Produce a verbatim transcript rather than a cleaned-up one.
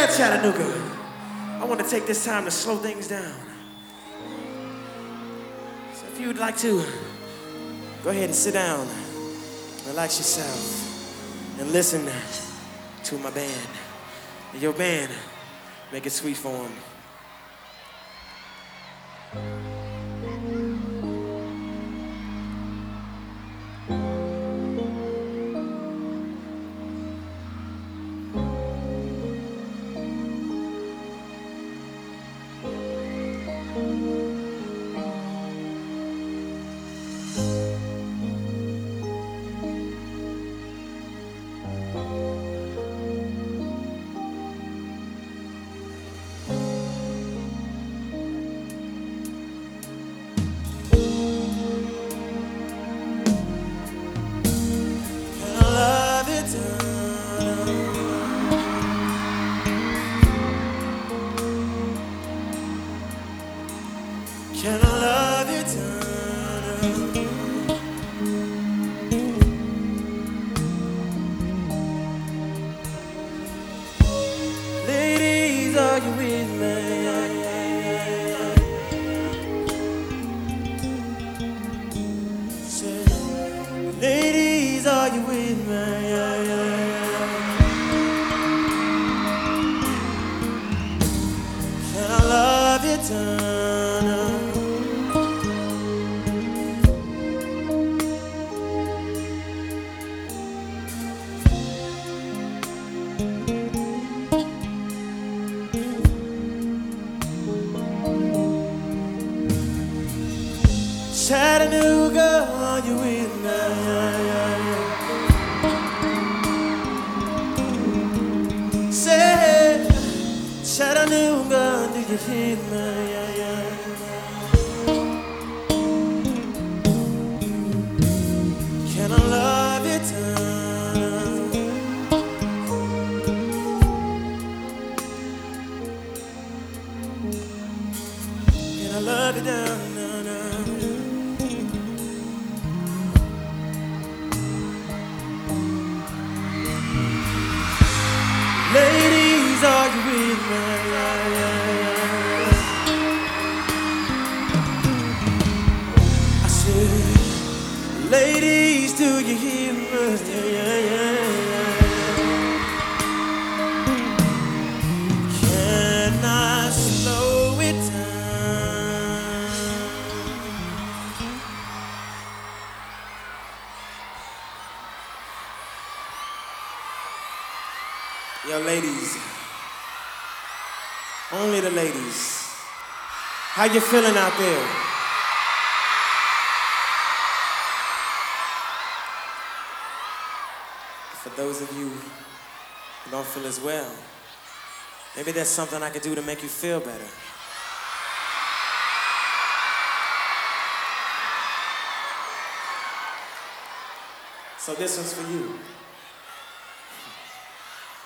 Chattanooga, I want to take this time to slow things down. So if you would like to, go ahead and sit down, relax yourself, and listen to my band. And your band, make it sweet for them. Can I love you tonight? Ladies, are you with me? Say, ladies, are you with me? Can I love you tonight? Chattanooga, are you with me? Say, Chattanooga, do you hear me? Can I love you tonight? Can I love you down? Ladies, are you with me? I said, ladies, do you hear me? Can I slow it down? Yo, ladies, only the ladies. How you feeling out there? For those of you who don't feel as well, maybe there's something I could do to make you feel better. So this one's for you.